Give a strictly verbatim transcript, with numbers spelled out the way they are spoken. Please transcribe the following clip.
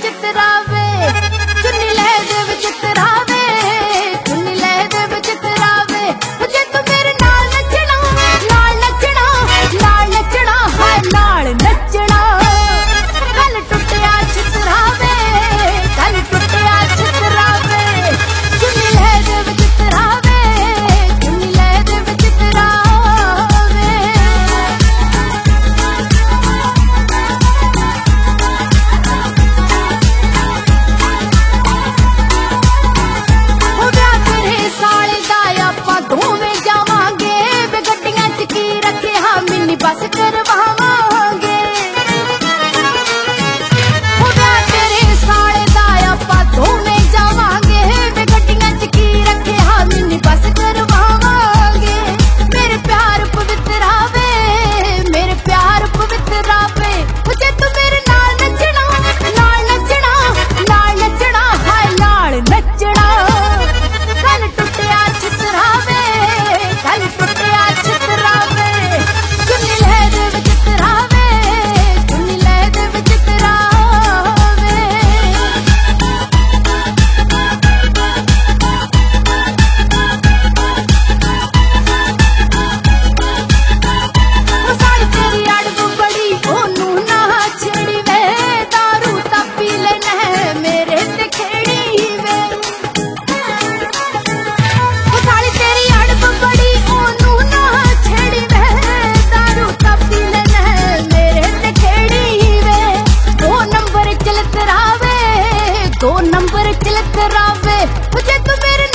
चितरावे चुन्नी ले दे चितरावे चुन्नी ले दे चितरावे जे तू मेरे नाल नचना नाल नचना नाल नचना हाय नाल नचना कल टुटिया चितरावे कल टुटिया चितरावे चुन्नी ले दे चितरावे चुन्नी ले दे चितरावे बस करवावांगे हो ब्याह तेरे साले दा आपां दोवें जावांगे वे गड्डियां च की रखे हां मिनी बस करवावांगे मेरे प्यार पवित्र आवे मेरे प्यार पवित्र आवे जे तू मेरे नाल नचना नाल नचना नाल नचना हाय नाल नचना कल टुटिया चितरावे कल टुटिया चितरावे चुन्नी ले दे चितरावे चुन्नी ले दे चितरावे ओ साली तेरी अड़ब बड़ी ओनू ना छेड़ी वे दारू ता पी लेना है मेरे ते खेड़ी वे ओ साली तेरी अड़ब बड़ी ओनू ना छेड़ी वे दारू ता पी लेना है मेरे ते खेड़ी वे दो नंबर चलत रावे दो नंबर चलत रावे जे तू मेरे